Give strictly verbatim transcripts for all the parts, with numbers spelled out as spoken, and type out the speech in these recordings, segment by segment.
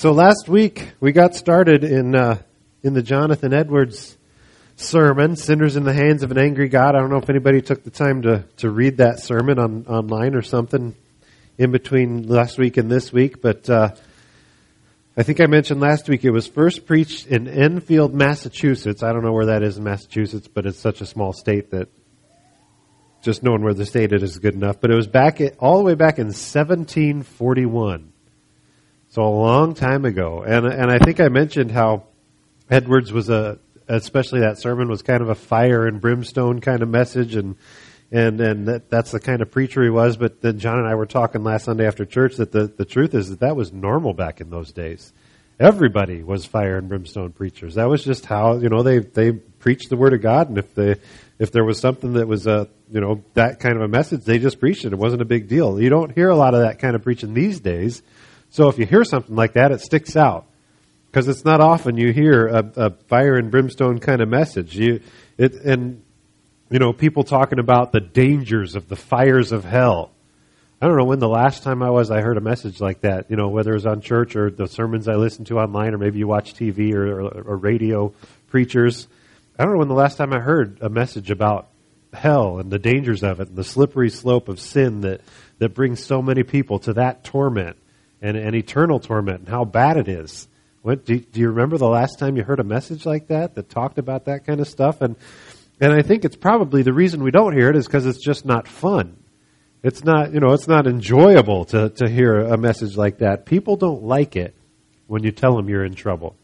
So last week we got started in uh, in the Jonathan Edwards sermon, "Sinners in the Hands of an Angry God." I don't know if anybody took the time to, to read that sermon on online or something in between last week and this week, but uh, I think I mentioned last week it was first preached in Enfield, Massachusetts. I don't know where that is in Massachusetts, but it's such a small state that just knowing where the state is is good enough. But it was back at, all the way back in seventeen forty-one. So a long time ago. And and I think I mentioned how Edwards was a, especially that sermon was kind of a fire and brimstone kind of message, and and and that, that's the kind of preacher he was. But then John and I were talking last Sunday after church that the, the truth is that that was normal back in those days. Everybody was fire and brimstone preachers. That was just how, you know, they, they preached the Word of God, and if they if there was something that was a, you know, that kind of a message, they just preached it. It wasn't a big deal. You don't hear a lot of that kind of preaching these days. So if you hear something like that, it sticks out, because it's not often you hear a, a fire and brimstone kind of message. You, it, and you know, people talking about the dangers of the fires of hell. I don't know when the last time I was I heard a message like that. You know, whether it was on church or the sermons I listened to online, or maybe you watch T V or, or, or radio preachers. I don't know when the last time I heard a message about hell and the dangers of it and the slippery slope of sin that that brings so many people to that torment. And, and eternal torment, and how bad it is. What, do, do you remember the last time you heard a message like that that talked about that kind of stuff? And and I think it's probably the reason we don't hear it is because it's just not fun. It's not, you know, it's not enjoyable to, to hear a message like that. People don't like it when you tell them you're in trouble.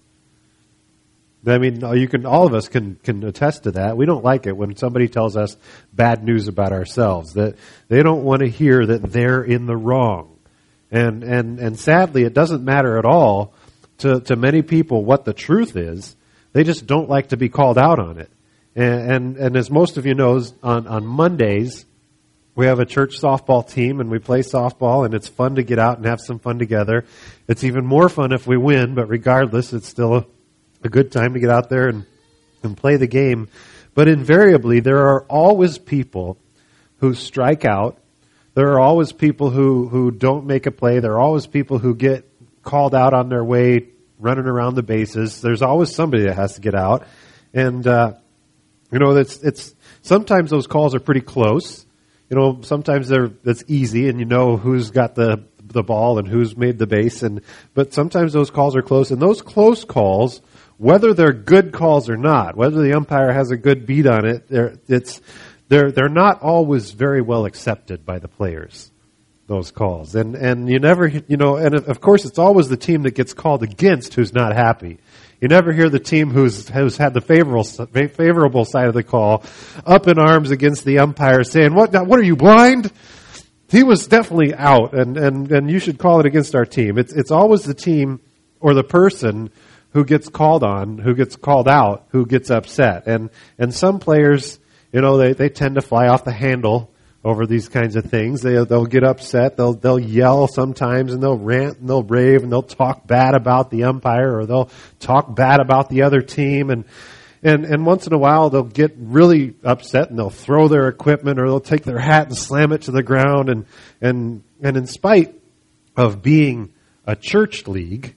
I mean, you can, all of us can, can attest to that. We don't like it when somebody tells us bad news about ourselves. That they don't want to hear that they're in the wrong. And, and, and sadly, it doesn't matter at all to, to many people what the truth is. They just don't like to be called out on it. And, and, and as most of you know, on, on Mondays, we have a church softball team and we play softball, and it's fun to get out and have some fun together. It's even more fun if we win, but regardless, it's still a, a good time to get out there and, and play the game. But invariably, there are always people who strike out. There are always people who, who don't make a play. There are always people who get called out on their way running around the bases. There's always somebody that has to get out. And, uh, you know, it's, it's, sometimes those calls are pretty close. You know, sometimes they're, it's easy and you know who's got the, the ball and who's made the base. And, but sometimes those calls are close. And those close calls, whether they're good calls or not, whether the umpire has a good beat on it, it's, They're they're not always very well accepted by the players, those calls. And and you never, you know, and of course it's always the team that gets called against who's not happy. You never hear the team who's who's had the favorable favorable side of the call up in arms against the umpire saying, "What what are you, blind? He was definitely out, and and and you should call it against our team." It's it's always the team or the person who gets called on, who gets called out, who gets upset. And and some players, you know, they, they tend to fly off the handle over these kinds of things. They, they'll get upset. They'll, they'll yell sometimes, and they'll rant and they'll rave, and they'll talk bad about the umpire, or they'll talk bad about the other team. And, and, and once in a while they'll get really upset and they'll throw their equipment, or they'll take their hat and slam it to the ground. And, and, and in spite of being a church league,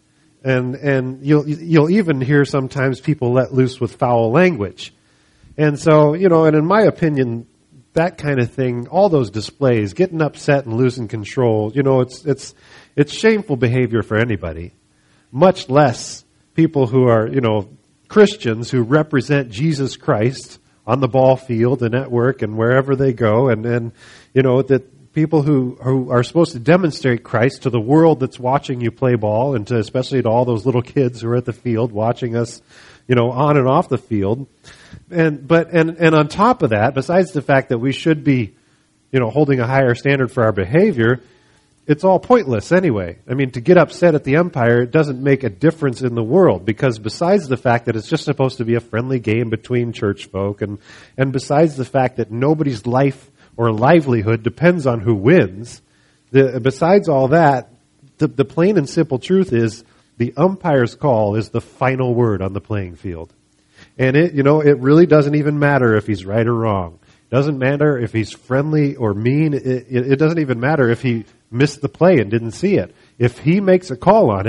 and, and you'll, you'll even hear sometimes people let loose with foul language. And so, you know, and in my opinion, that kind of thing, all those displays, getting upset and losing control, you know, it's it's it's shameful behavior for anybody, much less people who are, you know, Christians who represent Jesus Christ on the ball field and at work and wherever they go, and, and you know, that people who, who are supposed to demonstrate Christ to the world that's watching you play ball, and to especially to all those little kids who are at the field watching us, you know, on and off the field. And but and, and on top of that, besides the fact that we should be, you know, holding a higher standard for our behavior, it's all pointless anyway. I mean, to get upset at the umpire, it doesn't make a difference in the world, because besides the fact that it's just supposed to be a friendly game between church folk, and, and besides the fact that nobody's life or livelihood depends on who wins, the, besides all that, the, the plain and simple truth is the umpire's call is the final word on the playing field. And it, you know, it really doesn't even matter if he's right or wrong. It doesn't matter if he's friendly or mean. It, it, it doesn't even matter if he missed the play and didn't see it. If he makes a call on it,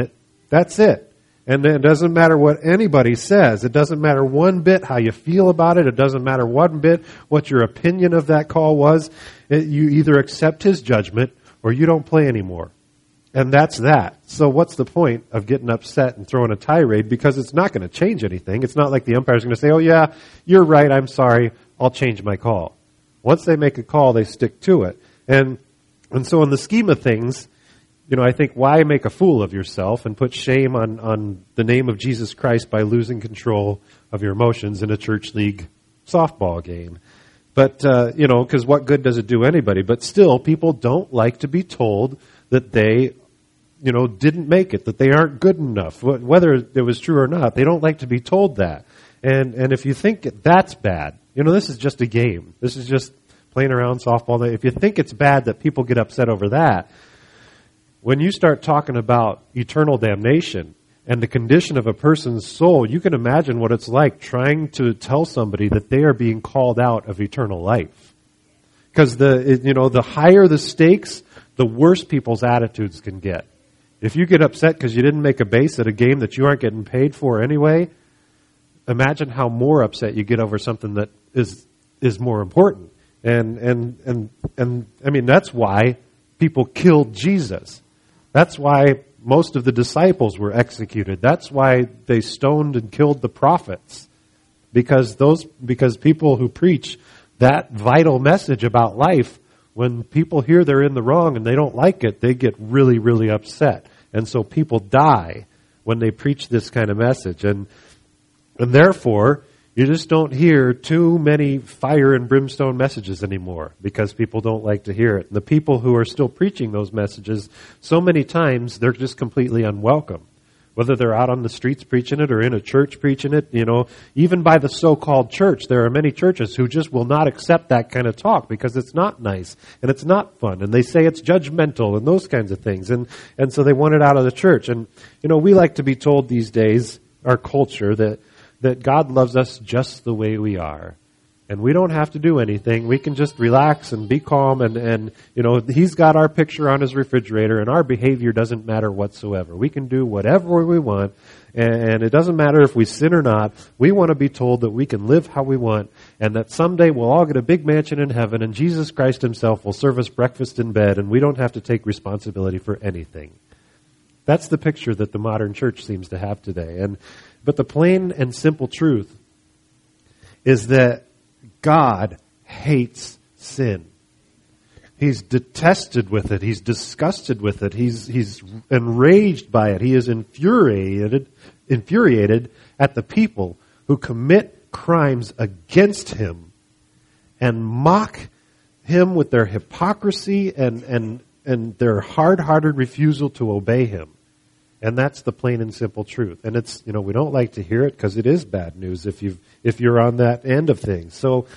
That's it. And it doesn't matter what anybody says. It doesn't matter one bit how you feel about it. It doesn't matter one bit what your opinion of that call was. It, you either accept his judgment or you don't play anymore. And that's that. So what's the point of getting upset and throwing a tirade? Because it's not going to change anything. It's not like the umpire's going to say, oh yeah, you're right, I'm sorry, I'll change my call. Once they make a call, they stick to it. And and so in the scheme of things, you know, I think why make a fool of yourself and put shame on, on the name of Jesus Christ by losing control of your emotions in a church league softball game? But, uh, you know, because what good does it do anybody? But still, people don't like to be told that they, you know, didn't make it, that they aren't good enough. Whether it was true or not, they don't like to be told that. And and if you think that's bad, you know, this is just a game. This is just playing around softball. If you think it's bad that people get upset over that, when you start talking about eternal damnation and the condition of a person's soul, you can imagine what it's like trying to tell somebody that they are being called out of eternal life. Because the you know the higher the stakes, the worse people's attitudes can get. If you get upset because you didn't make a base at a game that you aren't getting paid for anyway, imagine how more upset you get over something that is is more important. And and and and I mean that's why people killed Jesus. That's why most of the disciples were executed. That's why they stoned and killed the prophets. Because those because people who preach that vital message about life, when people hear they're in the wrong and they don't like it, they get really, really upset. And so people die when they preach this kind of message. And and therefore, you just don't hear too many fire and brimstone messages anymore because people don't like to hear it. And the people who are still preaching those messages, so many times they're just completely unwelcome. Whether they're out on the streets preaching it or in a church preaching it, you know, even by the so-called church, there are many churches who just will not accept that kind of talk because it's not nice and it's not fun. And they say it's judgmental and those kinds of things. And, and so they want it out of the church. And, you know, we like to be told these days, our culture, that that God loves us just the way we are. And we don't have to do anything. We can just relax and be calm and, and, you know, He's got our picture on His refrigerator and our behavior doesn't matter whatsoever. We can do whatever we want and it doesn't matter if we sin or not. We want to be told that we can live how we want and that someday we'll all get a big mansion in heaven and Jesus Christ Himself will serve us breakfast in bed and we don't have to take responsibility for anything. That's the picture that the modern church seems to have today. And But the plain and simple truth is that God hates sin. He's detested with it. He's disgusted with it. He's he's enraged by it. He is infuriated infuriated at the people who commit crimes against Him and mock Him with their hypocrisy and and and their hard-hearted refusal to obey Him. And that's the plain and simple truth. And it's, you know, we don't like to hear it because it is bad news if you if you're on that end of things. So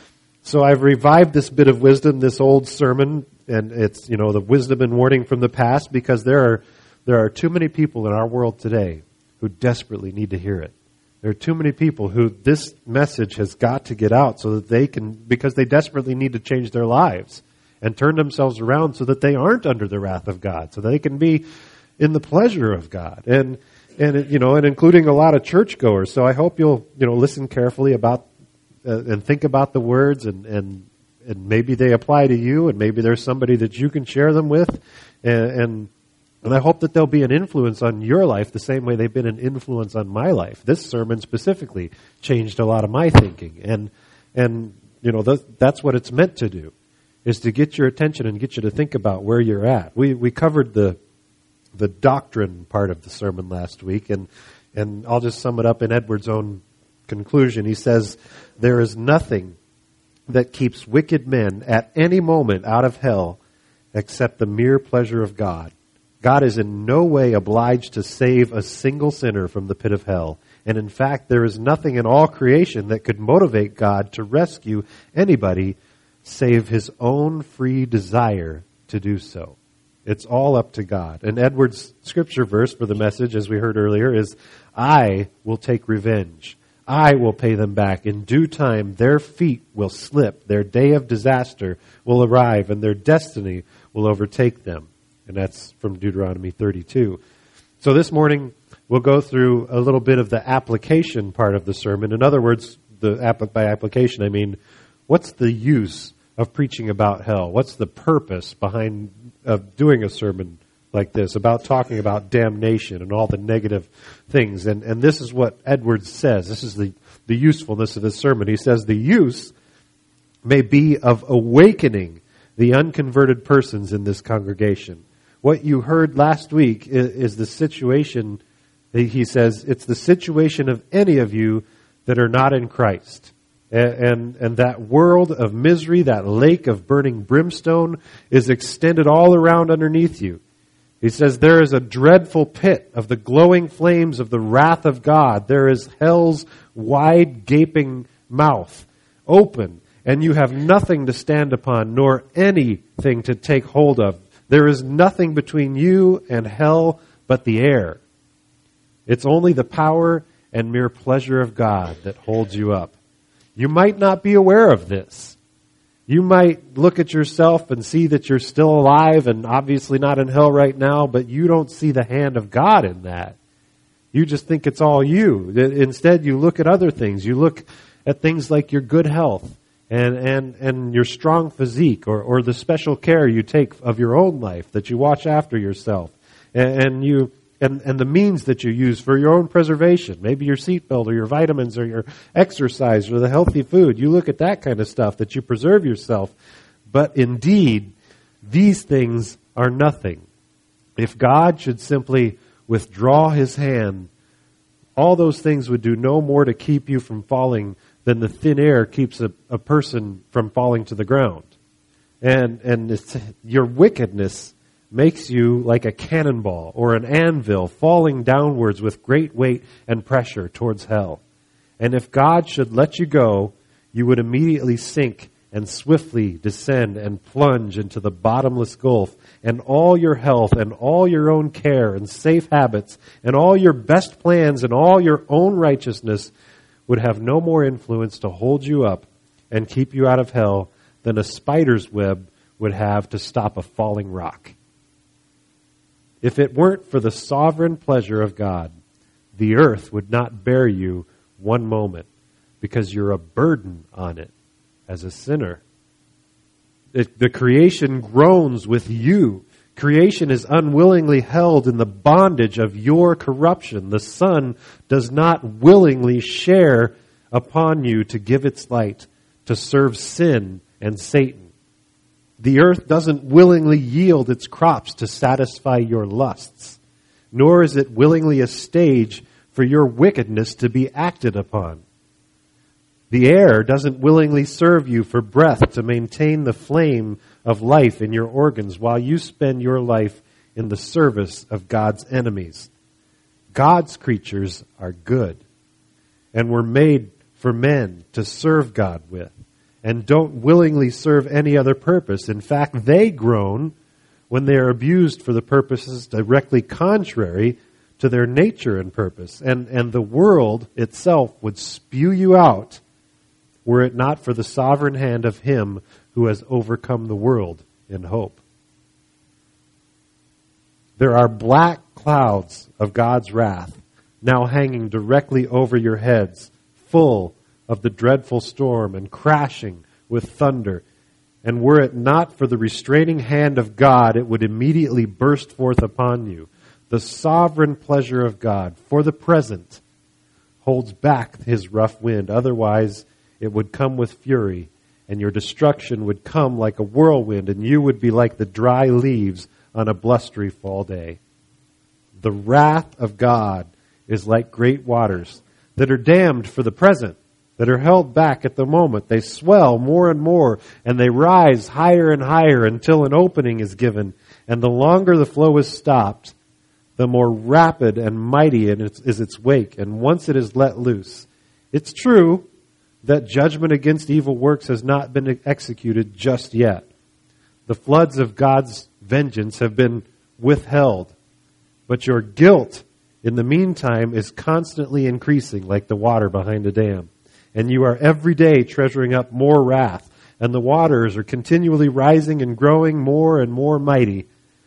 so I've revived this bit of wisdom, this old sermon, and it's, you know, the wisdom and warning from the past because there are there are too many people in our world today who desperately need to hear it. There are too many people who this message has got to get out so that they can, because they desperately need to change their lives and turn themselves around so that they aren't under the wrath of God, so they can be in the pleasure of God, and and you know, and including a lot of churchgoers. So I hope you'll you know listen carefully about uh, and think about the words, and and and maybe they apply to you, and maybe there's somebody that you can share them with, and and, and I hope that they'll be an influence on your life the same way they've been an influence on my life. This sermon specifically changed a lot of my thinking, and and you know th- that's what it's meant to do, is to get your attention and get you to think about where you're at. We we covered the the doctrine part of the sermon last week, and and I'll just sum it up in Edward's own conclusion. He says, there is nothing that keeps wicked men at any moment out of hell except the mere pleasure of God. God is in no way obliged to save a single sinner from the pit of hell. And in fact, there is nothing in all creation that could motivate God to rescue anybody save His own free desire to do so. It's all up to God. And Edward's scripture verse for the message, as we heard earlier, is, I will take revenge. I will pay them back. In due time, their feet will slip. Their day of disaster will arrive, and their destiny will overtake them. And that's from Deuteronomy thirty-two. So this morning, we'll go through a little bit of the application part of the sermon. In other words, the app- by application, I mean, what's the use of preaching about hell? What's the purpose behind of doing a sermon like this, about talking about damnation and all the negative things? And, and this is what Edwards says. This is the, the usefulness of this sermon. He says the use may be of awakening the unconverted persons in this congregation. What you heard last week is, is the situation, he says, it's the situation of any of you that are not in Christ. And, and, and that world of misery, that lake of burning brimstone, is extended all around underneath you. He says there is a dreadful pit of the glowing flames of the wrath of God. There is hell's wide gaping mouth open, and you have nothing to stand upon, nor anything to take hold of. There is nothing between you and hell but the air. It's only the power and mere pleasure of God that holds you up. You might not be aware of this. You might look at yourself and see that you're still alive and obviously not in hell right now, but you don't see the hand of God in that. You just think it's all you. Instead, you look at other things. You look at things like your good health and, and, and your strong physique, or, or the special care you take of your own life, that you watch after yourself, and, and you and, and the means that you use for your own preservation, maybe your seatbelt or your vitamins or your exercise or the healthy food. You look at that kind of stuff, that you preserve yourself. But indeed, these things are nothing. If God should simply withdraw his hand, all those things would do no more to keep you from falling than the thin air keeps a, a person from falling to the ground. And, and it's, your wickedness makes you like a cannonball or an anvil falling downwards with great weight and pressure towards hell. And if God should let you go, you would immediately sink and swiftly descend and plunge into the bottomless gulf, and all your health and all your own care and safe habits and all your best plans and all your own righteousness would have no more influence to hold you up and keep you out of hell than a spider's web would have to stop a falling rock. If it weren't for the sovereign pleasure of God, the earth would not bear you one moment, because you're a burden on it as a sinner. It, the creation groans with you. Creation is unwillingly held in the bondage of your corruption. The sun does not willingly share upon you to give its light, to serve sin and Satan. The earth doesn't willingly yield its crops to satisfy your lusts, nor is it willingly a stage for your wickedness to be acted upon. The air doesn't willingly serve you for breath to maintain the flame of life in your organs while you spend your life in the service of God's enemies. God's creatures are good and were made for men to serve God with, and don't willingly serve any other purpose. In fact, they groan when they are abused for the purposes directly contrary to their nature and purpose. And, and the world itself would spew you out were it not for the sovereign hand of him who has overcome the world in hope. There are black clouds of God's wrath now hanging directly over your heads, full of the dreadful storm and crashing with thunder. And were it not for the restraining hand of God, it would immediately burst forth upon you. The sovereign pleasure of God, for the present, holds back his rough wind. Otherwise, it would come with fury, and your destruction would come like a whirlwind, and you would be like the dry leaves on a blustery fall day. The wrath of God is like great waters that are dammed for the present, that are held back at the moment. They swell more and more, and they rise higher and higher until an opening is given. And the longer the flow is stopped, the more rapid and mighty is its wake. And once it is let loose, it's true that judgment against evil works has not been executed just yet. The floods of God's vengeance have been withheld, but your guilt in the meantime is constantly increasing like the water behind a dam. And you are every day treasuring up more wrath, and the waters are continually rising and growing more and more mighty.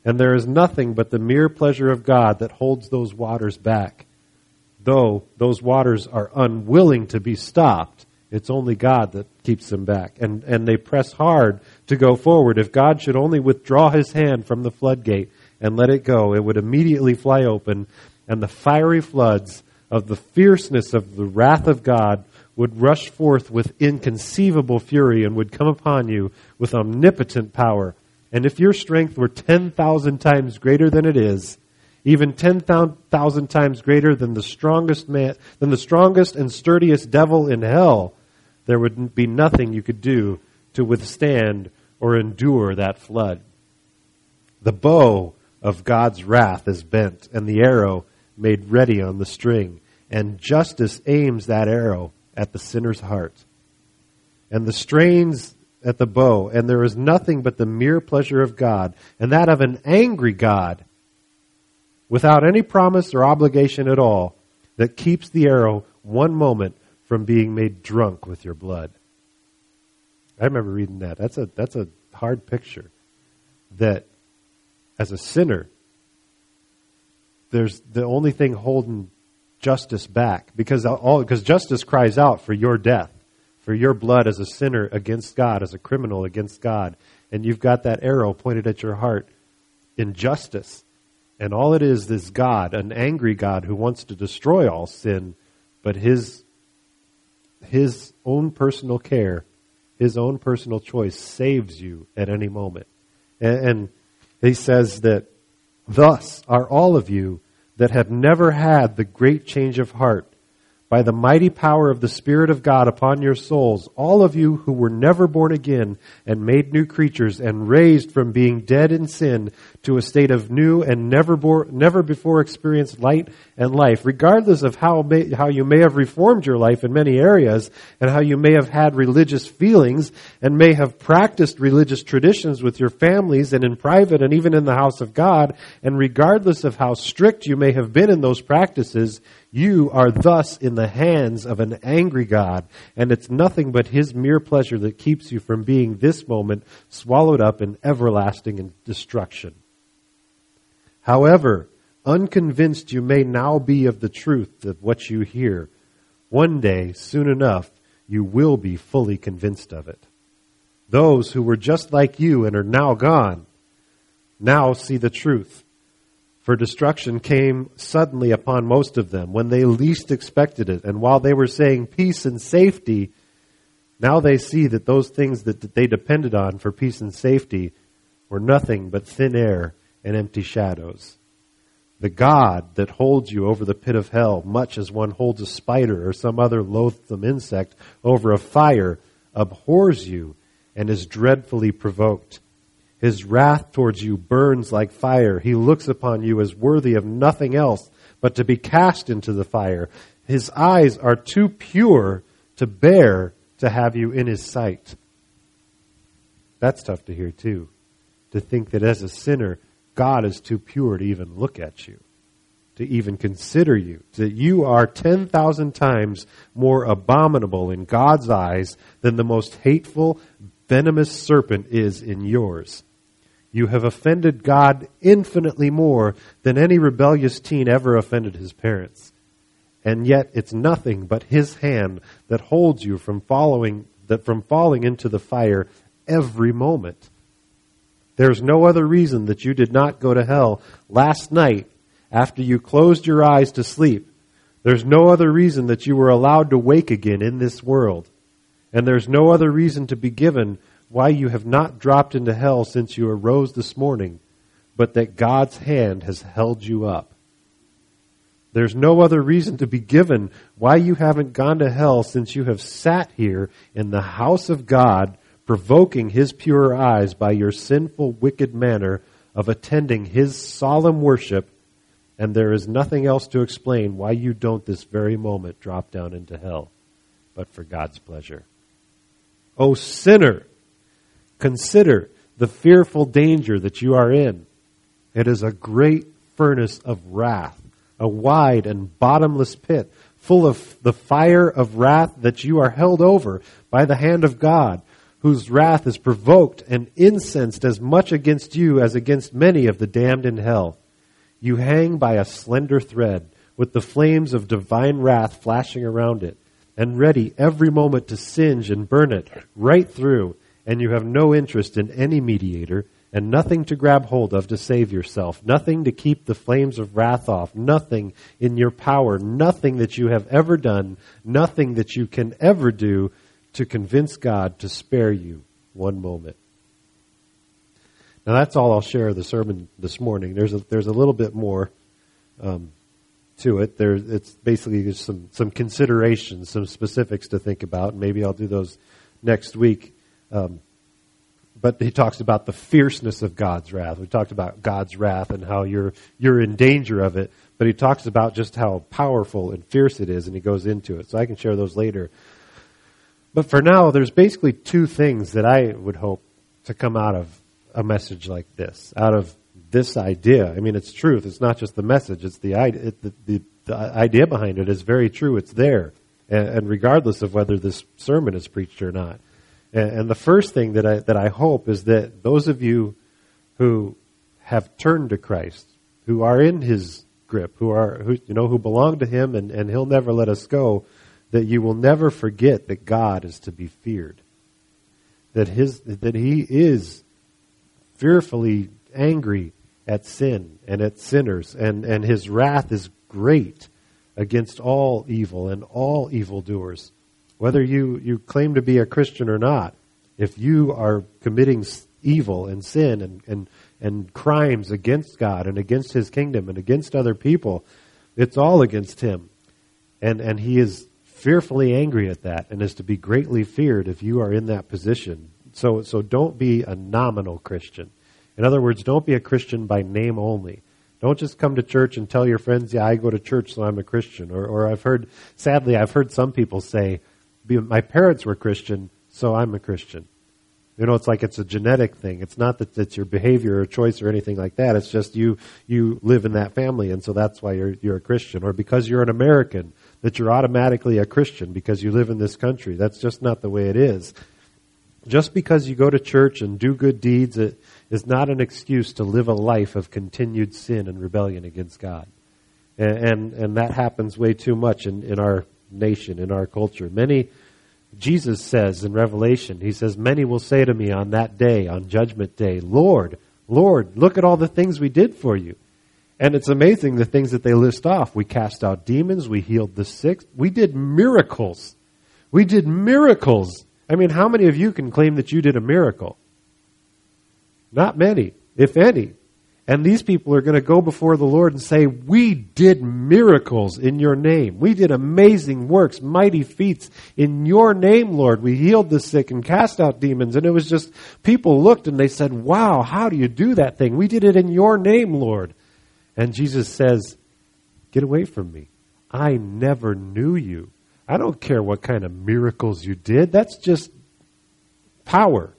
And there is nothing but the mere pleasure of God that holds those waters back. Though those waters are unwilling to be stopped, it's only God that keeps them back. And, and they press hard to go forward. If God should only withdraw his hand from the floodgate and let it go, it would immediately fly open, and the fiery floods of the fierceness of the wrath of God would rush forth with inconceivable fury and would come upon you with omnipotent power. And if your strength were ten thousand times greater than it is, even ten thousand times greater than the strongest man, than the strongest and sturdiest devil in hell, there would be nothing you could do to withstand or endure that flood. The bow of God's wrath is bent, and the arrow made ready on the string, and justice aims that arrow at the sinner's heart. And the strains at the bow, and there is nothing but the mere pleasure of God, and that of an angry God, without any promise or obligation at all, that keeps the arrow one moment from being made drunk with your blood. I remember reading that. That's a that's a hard picture. That as a sinner, there's the only thing holding justice back, because all because justice cries out for your death, for your blood as a sinner against God, as a criminal against God. And you've got that arrow pointed at your heart in justice. And all it is is God, an angry God who wants to destroy all sin, but his, his own personal care, his own personal choice saves you at any moment. And, and he says that, thus are all of you that have never had the great change of heart, by the mighty power of the Spirit of God upon your souls, all of you who were never born again and made new creatures and raised from being dead in sin to a state of new and never bore, never before experienced light and life, regardless of how may, how you may have reformed your life in many areas and how you may have had religious feelings and may have practiced religious traditions with your families and in private and even in the house of God, and regardless of how strict you may have been in those practices, you are thus in the hands of an angry God, and it's nothing but his mere pleasure that keeps you from being this moment swallowed up in everlasting destruction. However, unconvinced you may now be of the truth of what you hear, one day, soon enough, you will be fully convinced of it. Those who were just like you and are now gone, now see the truth. For destruction came suddenly upon most of them when they least expected it. And while they were saying peace and safety, now they see that those things that they depended on for peace and safety were nothing but thin air and empty shadows. The God that holds you over the pit of hell, much as one holds a spider or some other loathsome insect over a fire, abhors you and is dreadfully provoked. His wrath towards you burns like fire. He looks upon you as worthy of nothing else but to be cast into the fire. His eyes are too pure to bear to have you in his sight. That's tough to hear too. To think that as a sinner, God is too pure to even look at you, to even consider you. That you are ten thousand times more abominable in God's eyes than the most hateful, venomous serpent is in yours. You have offended God infinitely more than any rebellious teen ever offended his parents. And yet it's nothing but his hand that holds you from following, that from falling into the fire every moment. There's no other reason that you did not go to hell last night after you closed your eyes to sleep. There's no other reason that you were allowed to wake again in this world. And there's no other reason to be given why you have not dropped into hell since you arose this morning, but that God's hand has held you up. There's no other reason to be given why you haven't gone to hell since you have sat here in the house of God, provoking his pure eyes by your sinful, wicked manner of attending his solemn worship, and there is nothing else to explain why you don't this very moment drop down into hell, but for God's pleasure. O sinner, consider the fearful danger that you are in. It is a great furnace of wrath, a wide and bottomless pit, full of the fire of wrath that you are held over by the hand of God. whose wrath is provoked and incensed as much against you as against many of the damned in hell. You hang by a slender thread, with the flames of divine wrath flashing around it, and ready every moment to singe and burn it right through, and you have no interest in any mediator, and nothing to grab hold of to save yourself, nothing to keep the flames of wrath off, nothing in your power, nothing that you have ever done, nothing that you can ever do to convince God to spare you one moment. Now that's all I'll share of the sermon this morning. There's a, there's a little bit more um, to it. There, it's basically just some, some considerations, some specifics to think about. Maybe I'll do those next week. Um, but he talks about the fierceness of God's wrath. We talked about God's wrath and how you're you're in danger of it. But he talks about just how powerful and fierce it is, and he goes into it. So I can share those later. But for now, there's basically two things that I would hope to come out of a message like this, out of this idea. I mean, it's truth. It's not just the message. It's the idea. It, the, the, the idea behind it is very true. It's there, and, and regardless of whether this sermon is preached or not. And, and the first thing that I that I hope is that those of you who have turned to Christ, who are in His grip, who are who you know who belong to Him, and, and He'll never let us go, that you will never forget that God is to be feared. That his that He is fearfully angry at sin and at sinners, and, and His wrath is great against all evil and all evildoers. Whether you, you claim to be a Christian or not, if you are committing evil and sin and, and, and crimes against God and against His kingdom and against other people, it's all against Him. And, and He is fearfully angry at that and is to be greatly feared if you are in that position. So, so don't be a nominal Christian. In other words, don't be a Christian by name only. Don't just come to church and tell your friends, yeah, I go to church, so I'm a Christian. Or, or I've heard, sadly, I've heard some people say, my parents were Christian, so I'm a Christian. You know, it's like it's a genetic thing. It's not that it's your behavior or choice or anything like that. It's just you you live in that family, and so that's why you're you're a Christian. Or because you're an American, that you're automatically a Christian because you live in this country. That's just not the way it is. Just because you go to church and do good deeds, it is not an excuse to live a life of continued sin and rebellion against God. And and, and that happens way too much in, in our nation, in our culture. Many, Jesus says in Revelation, He says, many will say to me on that day, on Judgment Day, Lord, Lord, look at all the things we did for you. And it's amazing the things that they list off. We cast out demons, we healed the sick, we did miracles. We did miracles. I mean, how many of you can claim that you did a miracle? Not many, if any. And these people are going to go before the Lord and say, we did miracles in your name. We did amazing works, mighty feats in your name, Lord. We healed the sick and cast out demons. And it was just, people looked and they said, wow, how do you do that thing? We did it in your name, Lord. And Jesus says, get away from me. I never knew you. I don't care what kind of miracles you did. That's just power.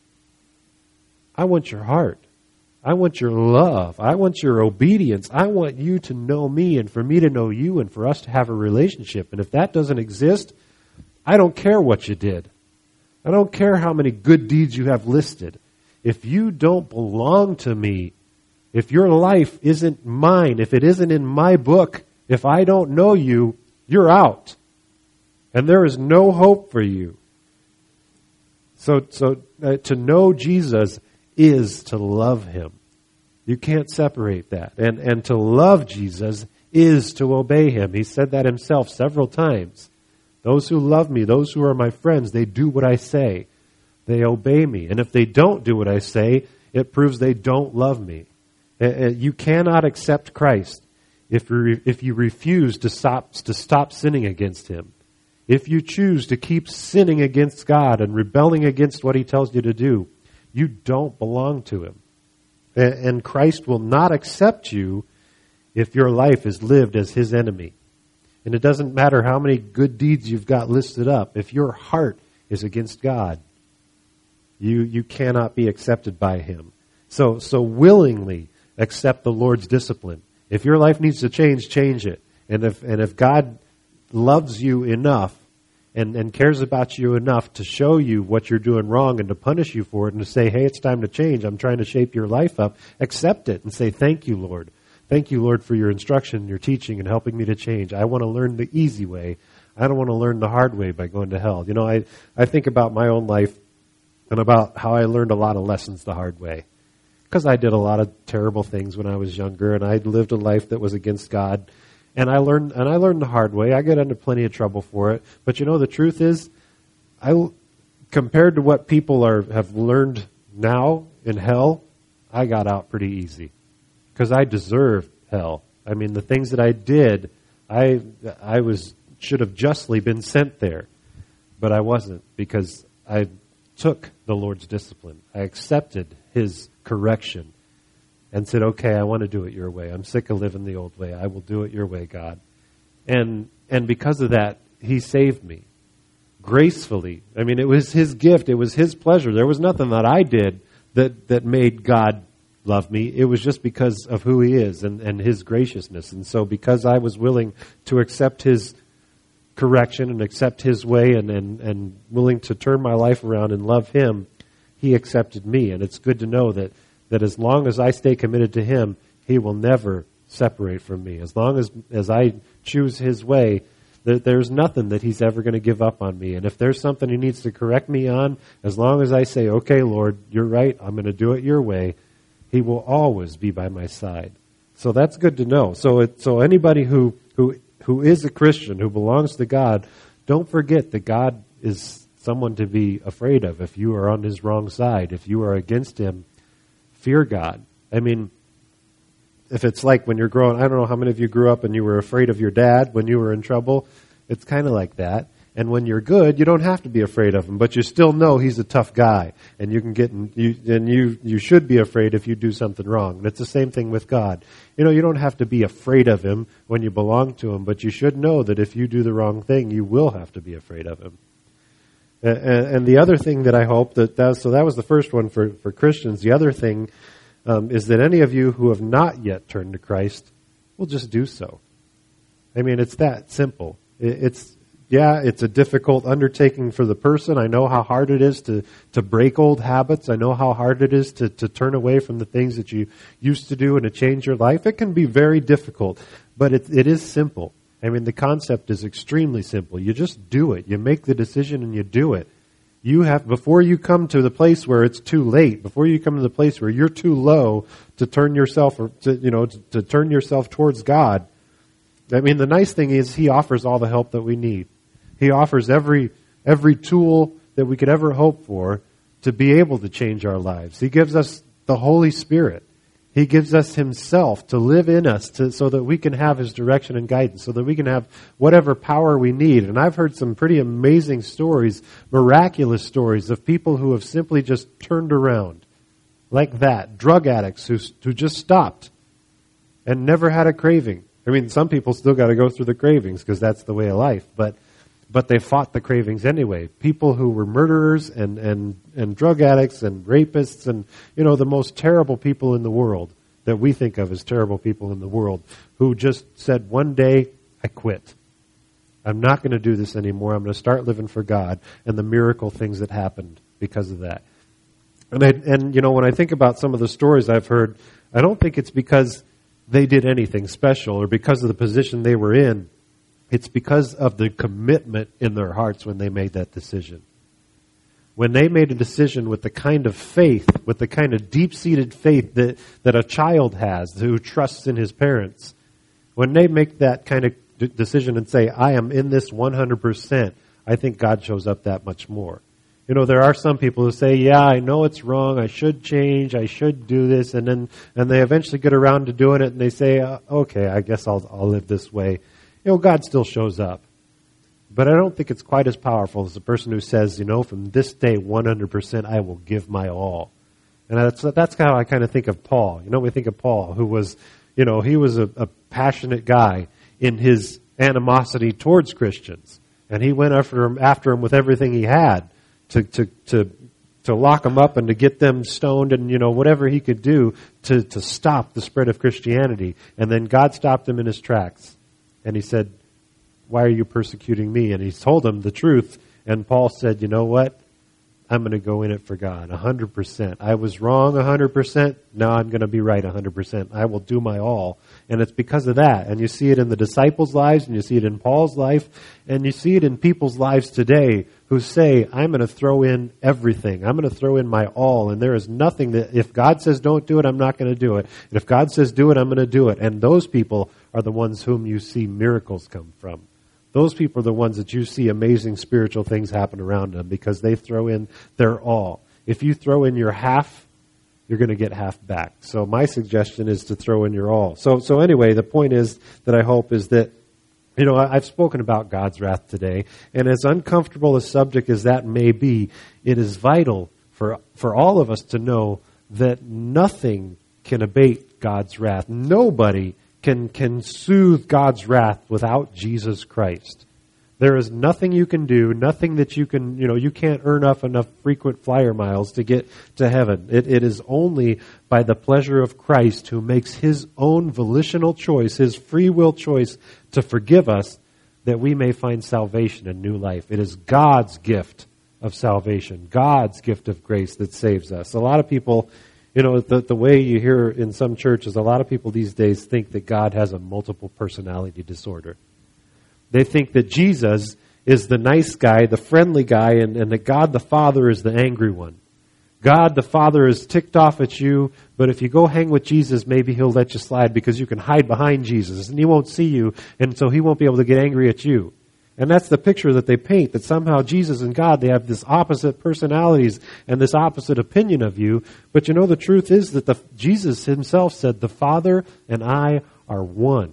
I want your heart. I want your love. I want your obedience. I want you to know me and for me to know you and for us to have a relationship. And if that doesn't exist, I don't care what you did. I don't care how many good deeds you have listed. If you don't belong to me, if your life isn't mine, if it isn't in my book, if I don't know you, you're out. And there is no hope for you. So, so uh, to know Jesus is to love Him. You can't separate that. And and to love Jesus is to obey Him. He said that Himself several times. Those who love me, those who are my friends, they do what I say. They obey me. And if they don't do what I say, it proves they don't love me. You cannot accept Christ if you, if you refuse to stop, to stop sinning against Him. If you choose to keep sinning against God and rebelling against what He tells you to do, you don't belong to Him. And Christ will not accept you if your life is lived as His enemy. And it doesn't matter how many good deeds you've got listed up. If your heart is against God, you, you cannot be accepted by Him. So, so willingly accept the Lord's discipline. If your life needs to change, change it. And if, and if God loves you enough and, and cares about you enough to show you what you're doing wrong and to punish you for it and to say, hey, it's time to change. I'm trying to shape your life up. Accept it and say, thank you, Lord. Thank you, Lord, for your instruction, your teaching, and helping me to change. I want to learn the easy way. I don't want to learn the hard way by going to hell. You know, I, I think about my own life and about how I learned a lot of lessons the hard way. Because I did a lot of terrible things when I was younger, and I lived a life that was against God. And I learned, and I learned the hard way. I got into plenty of trouble for it. But you know, the truth is, I, compared to what people are have learned now in hell, I got out pretty easy. Because I deserved hell. I mean, the things that I did, I I was should have justly been sent there. But I wasn't, because I took the Lord's discipline. I accepted His correction and said, okay, I want to do it your way. I'm sick of living the old way. I will do it your way, God. And and because of that, He saved me gracefully. I mean, it was His gift. It was His pleasure. There was nothing that I did that, that made God love me. It was just because of who He is and, and His graciousness. And so because I was willing to accept His correction and accept His way and, and, and willing to turn my life around and love Him, He accepted me. And it's good to know that, that as long as I stay committed to Him, He will never separate from me. As long as, as I choose His way, there, there's nothing that He's ever going to give up on me. And if there's something He needs to correct me on, as long as I say, okay, Lord, you're right, I'm going to do it your way, He will always be by my side. So that's good to know. So it, so anybody who, who who is a Christian, who belongs to God, don't forget that God is someone to be afraid of. If you are on His wrong side, if you are against Him, fear God. I mean, if it's like when you're growing, I don't know how many of you grew up and you were afraid of your dad when you were in trouble. It's kind of like that. And when you're good, you don't have to be afraid of him, but you still know he's a tough guy, and you can get in, you, and you you should be afraid if you do something wrong. And it's the same thing with God. You know, you don't have to be afraid of Him when you belong to Him, but you should know that if you do the wrong thing, you will have to be afraid of Him. And, and the other thing that I hope that, that so that was the first one for for Christians. The other thing um, is that any of you who have not yet turned to Christ will just do so. I mean, it's that simple. It, it's Yeah, it's a difficult undertaking for the person. I know how hard it is to, to break old habits. I know how hard it is to, to turn away from the things that you used to do and to change your life. It can be very difficult, but it, it is simple. I mean, the concept is extremely simple. You just do it. You make the decision and you do it. You have, before you come to the place where it's too late, before you come to the place where you're too low to turn yourself, or to, you know, to, to turn yourself towards God. I mean, the nice thing is He offers all the help that we need. He offers every every tool that we could ever hope for to be able to change our lives. He gives us the Holy Spirit. He gives us Himself to live in us to, so that we can have His direction and guidance, so that we can have whatever power we need. And I've heard some pretty amazing stories, miraculous stories of people who have simply just turned around like that. Drug addicts who, who just stopped and never had a craving. I mean, some people still got to go through the cravings because that's the way of life, but But they fought the cravings anyway. People who were murderers and, and, and drug addicts and rapists and, you know, the most terrible people in the world that we think of as terrible people in the world, who just said, one day, I quit. I'm not going to do this anymore. I'm going to start living for God, and the miracle things that happened because of that. And, I, and you know, when I think about some of the stories I've heard, I don't think it's because they did anything special or because of the position they were in. It's because of the commitment in their hearts when they made that decision. When they made a decision with the kind of faith, with the kind of deep-seated faith that, that a child has who trusts in his parents, when they make that kind of d- decision and say, I am in this one hundred percent, I think God shows up that much more. You know, there are some people who say, yeah, I know it's wrong, I should change, I should do this, and then and they eventually get around to doing it and they say, uh, okay, I guess I'll I'll live this way. You know, God still shows up. But I don't think it's quite as powerful as the person who says, you know, from this day, one hundred percent, I will give my all. And that's that's how I kind of think of Paul. You know, we think of Paul, who was, you know, he was a, a passionate guy in his animosity towards Christians. And he went after him, after him with everything he had to, to, to, to lock them up and to get them stoned and, you know, whatever he could do to, to stop the spread of Christianity. And then God stopped him in his tracks. And he said, why are you persecuting me? And he told him the truth. And Paul said, you know what? I'm going to go in it for God, one hundred percent. I was wrong one hundred percent. Now I'm going to be right one hundred percent. I will do my all. And it's because of that. And you see it in the disciples' lives, and you see it in Paul's life, and you see it in people's lives today who say, I'm going to throw in everything. I'm going to throw in my all. And there is nothing that, if God says don't do it, I'm not going to do it. And if God says do it, I'm going to do it. And those people are the ones whom you see miracles come from. Those people are the ones that you see amazing spiritual things happen around them because they throw in their all. If you throw in your half, you're going to get half back. So my suggestion is to throw in your all. So so anyway, the point is that I hope is that, you know, I've spoken about God's wrath today, and as uncomfortable a subject as that may be, it is vital for for all of us to know that nothing can abate God's wrath. Nobody can can soothe God's wrath without Jesus Christ. There is nothing you can do, nothing that you can, you know, you can't earn up enough frequent flyer miles to get to heaven. It, it is only by the pleasure of Christ, who makes his own volitional choice, his free will choice to forgive us, that we may find salvation and new life. It is God's gift of salvation, God's gift of grace that saves us. A lot of people, you know, the, the way you hear in some churches, a lot of people these days think that God has a multiple personality disorder. They think that Jesus is the nice guy, the friendly guy, and, and that God the Father is the angry one. God the Father is ticked off at you, but if you go hang with Jesus, maybe he'll let you slide because you can hide behind Jesus and he won't see you, and so he won't be able to get angry at you. And that's the picture that they paint, that somehow Jesus and God, they have this opposite personalities and this opposite opinion of you. But you know, the truth is that the, Jesus himself said, the Father and I are one.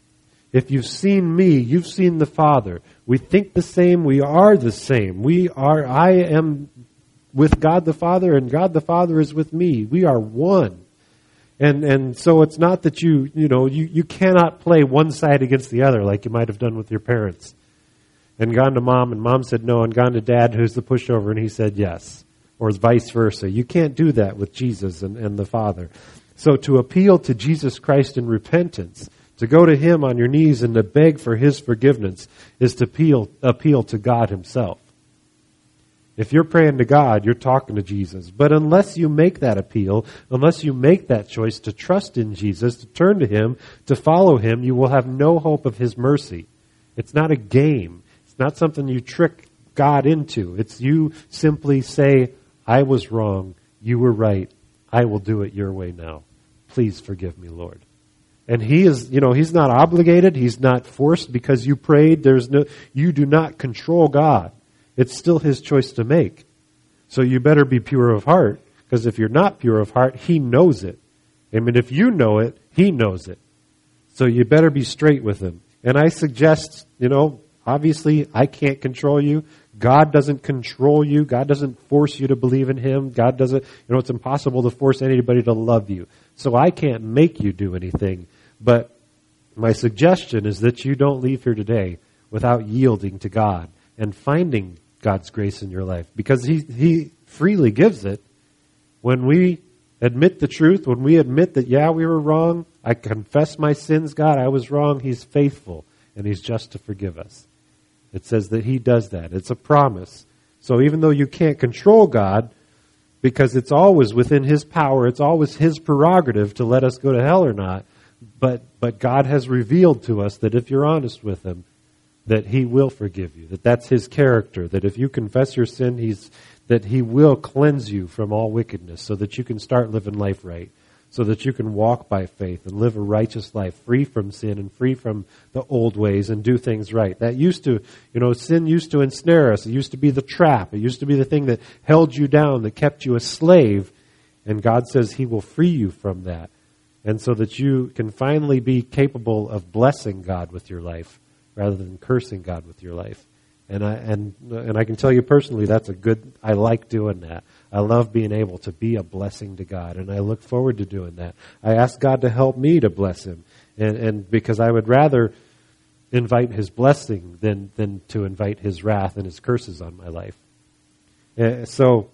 If you've seen me, you've seen the Father. We think the same, we are the same. We are, I am with God the Father, and God the Father is with me. We are one. And and so it's not that you, you know, you, you cannot play one side against the other like you might have done with your parents. And gone to mom, and mom said no, and gone to dad, who's the pushover, and he said yes. Or vice versa. You can't do that with Jesus and, and the Father. So to appeal to Jesus Christ in repentance, to go to him on your knees and to beg for his forgiveness, is to appeal, appeal to God himself. If you're praying to God, you're talking to Jesus. But unless you make that appeal, unless you make that choice to trust in Jesus, to turn to him, to follow him, you will have no hope of his mercy. It's not a game. It's not something you trick God into. It's you simply say, I was wrong, you were right, I will do it your way now. Please forgive me, Lord. And he is, you know, he's not obligated, he's not forced because you prayed. There's no, you do not control God. It's still his choice to make. So you better be pure of heart, because if you're not pure of heart, he knows it. I mean, if you know it, he knows it. So you better be straight with him. And I suggest, you know, obviously I can't control you. God doesn't control you. God doesn't force you to believe in him. God doesn't, you know, it's impossible to force anybody to love you. So I can't make you do anything. But my suggestion is that you don't leave here today without yielding to God and finding God's grace in your life, because he, he freely gives it. When we admit the truth, when we admit that, yeah, we were wrong, I confess my sins, God, I was wrong, he's faithful and he's just to forgive us. It says that he does that. It's a promise. So even though you can't control God, because it's always within his power, it's always his prerogative to let us go to hell or not, but but God has revealed to us that if you're honest with him, that he will forgive you, that that's his character, that if you confess your sin, he's that he will cleanse you from all wickedness so that you can start living life right, so that you can walk by faith and live a righteous life, free from sin and free from the old ways, and do things right. That used to, you know, sin used to ensnare us. It used to be the trap. It used to be the thing that held you down, that kept you a slave. And God says he will free you from that. And so that you can finally be capable of blessing God with your life rather than cursing God with your life. And I and and I can tell you personally, that's a good, I like doing that. I love being able to be a blessing to God, and I look forward to doing that. I ask God to help me to bless him, and, and because I would rather invite his blessing than, than to invite his wrath and his curses on my life. Uh, so,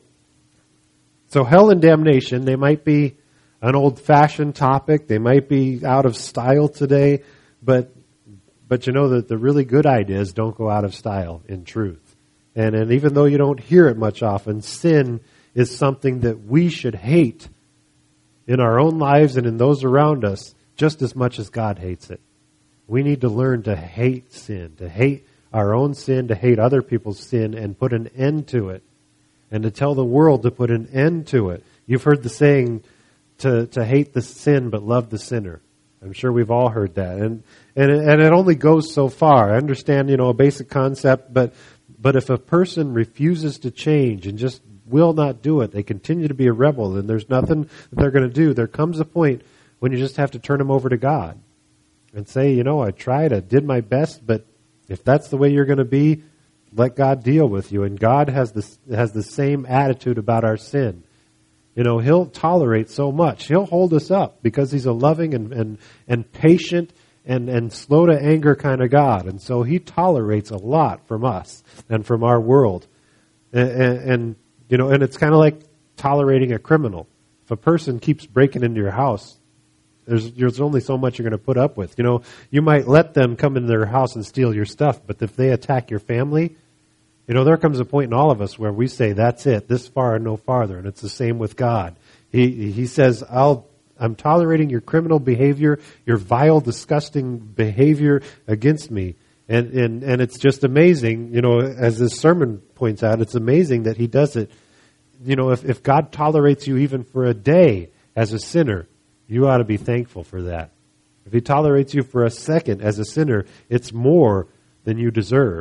so hell and damnation, they might be an old-fashioned topic. They might be out of style today, but But you know that the really good ideas don't go out of style in truth. And, and even though you don't hear it much often, sin is something that we should hate in our own lives and in those around us just as much as God hates it. We need to learn to hate sin, to hate our own sin, to hate other people's sin, and put an end to it. And to tell the world to put an end to it. You've heard the saying to, to hate the sin but love the sinner. I'm sure we've all heard that. And and it, and it only goes so far. I understand, you know, a basic concept, but but if a person refuses to change and just will not do it, they continue to be a rebel, and there's nothing that they're going to do, there comes a point when you just have to turn them over to God and say, you know, I tried, I did my best, but if that's the way you're going to be, let God deal with you. And God has this has the same attitude about our sin. You know, He'll tolerate so much. He'll hold us up because He's a loving and, and, and patient and, and slow to anger kind of God. And so He tolerates a lot from us and from our world. And, and, and you know, and it's kind of like tolerating a criminal. If a person keeps breaking into your house, there's, there's only so much you're going to put up with. You know, you might let them come into their house and steal your stuff, but if they attack your family, you know, there comes a point in all of us where we say, that's it, this far and no farther. And it's the same with God. He he says, I'll, I'm tolerating your criminal behavior, your vile, disgusting behavior against me. And, and, and it's just amazing, you know, as this sermon points out, it's amazing that He does it. You know, if, if God tolerates you even for a day as a sinner, you ought to be thankful for that. If He tolerates you for a second as a sinner, it's more than you deserve.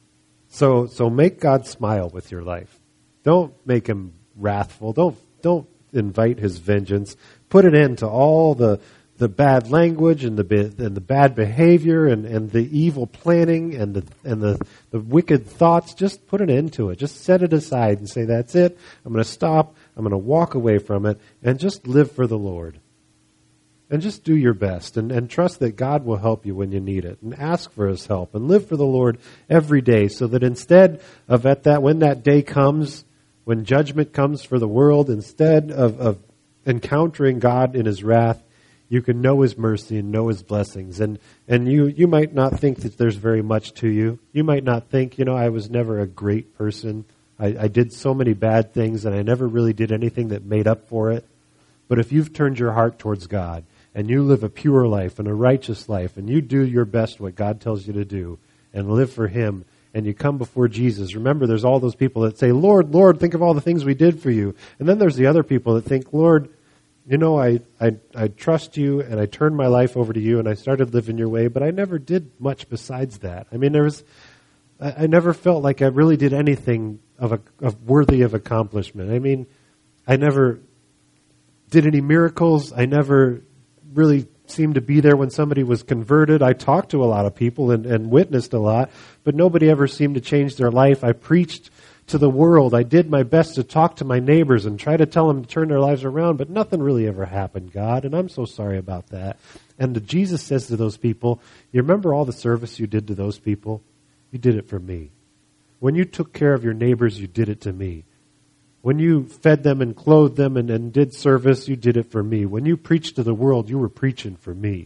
So so make God smile with your life. Don't make Him wrathful. Don't don't invite His vengeance. Put an end to all the the bad language and the and the bad behavior and, and the evil planning and the and the, the wicked thoughts. Just put an end to it. Just set it aside and say, that's it. I'm going to stop. I'm going to walk away from it and just live for the Lord. And just do your best and, and trust that God will help you when you need it. And ask for His help and live for the Lord every day so that instead of at that when that day comes, when judgment comes for the world, instead of, of encountering God in His wrath, you can know His mercy and know His blessings. And, and you, you might not think that there's very much to you. You might not think, you know, I was never a great person. I, I did so many bad things and I never really did anything that made up for it. But if you've turned your heart towards God, and you live a pure life and a righteous life, and you do your best what God tells you to do, and live for Him, and you come before Jesus. Remember, there's all those people that say, Lord, Lord, think of all the things we did for you. And then there's the other people that think, Lord, you know, I, I, I trust you, and I turned my life over to you, and I started living your way, but I never did much besides that. I mean, there was, I, I never felt like I really did anything of a of worthy of accomplishment. I mean, I never did any miracles. I never really seemed to be there when somebody was converted. I talked to a lot of people and, and witnessed a lot, but nobody ever seemed to change their life. I preached to the world. I did my best to talk to my neighbors and try to tell them to turn their lives around, but nothing really ever happened, God, and I'm so sorry about that. And Jesus says to those people, you remember all the service you did to those people? You did it for me. When you took care of your neighbors, you did it to me. When you fed them and clothed them and, and did service, you did it for me. When you preached to the world, you were preaching for me.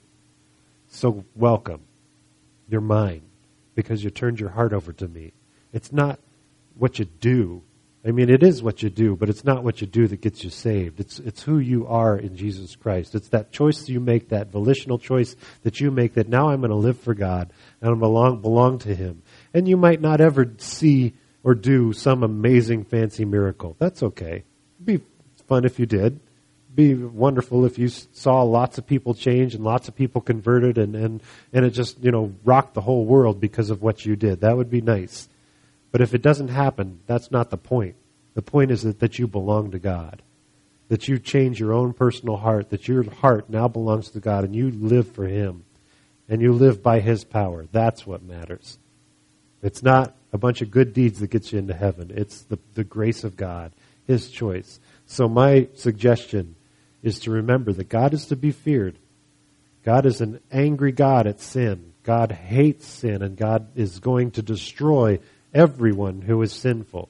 So welcome. You're mine because you turned your heart over to me. It's not what you do. I mean, it is what you do, but it's not what you do that gets you saved. It's it's who you are in Jesus Christ. It's that choice you make, that volitional choice that you make, that now I'm going to live for God and I'm belong belong to Him. And you might not ever see or do some amazing fancy miracle. That's okay. It'd be fun if you did. It'd be wonderful if you saw lots of people change and lots of people converted and, and, and it just, you know, rocked the whole world because of what you did. That would be nice. But if it doesn't happen, that's not the point. The point is that, that you belong to God. That you change your own personal heart. That your heart now belongs to God and you live for Him. And you live by His power. That's what matters. It's not a bunch of good deeds that gets you into heaven. It's the, the grace of God, His choice. So my suggestion is to remember that God is to be feared. God is an angry God at sin. God hates sin, and God is going to destroy everyone who is sinful.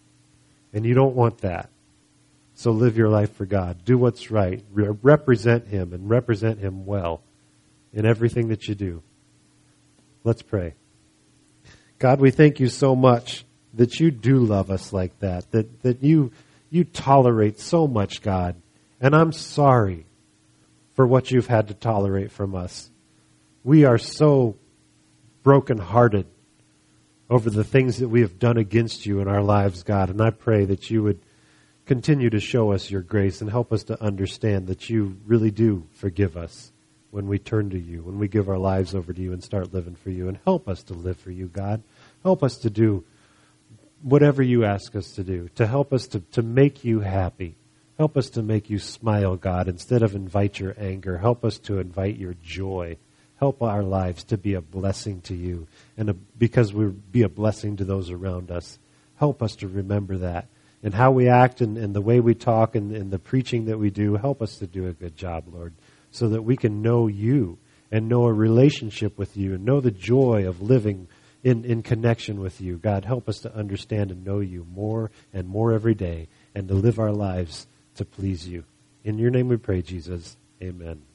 And you don't want that. So live your life for God. Do what's right. Re- represent Him and represent Him well in everything that you do. Let's pray. God, we thank you so much that you do love us like that, that, that you, you tolerate so much, God. And I'm sorry for what you've had to tolerate from us. We are so brokenhearted over the things that we have done against you in our lives, God. And I pray that you would continue to show us your grace and help us to understand that you really do forgive us when we turn to you, when we give our lives over to you and start living for you. And help us to live for you, God. Help us to do whatever you ask us to do, to help us to, to make you happy. Help us to make you smile, God, instead of invite your anger. Help us to invite your joy. Help our lives to be a blessing to you, and a, because we'll be a blessing to those around us. Help us to remember that. And how we act and, and the way we talk and, and the preaching that we do, help us to do a good job, Lord, so that we can know you and know a relationship with you and know the joy of living in, in connection with you. God, help us to understand and know you more and more every day and to live our lives to please you. In your name we pray, Jesus. Amen.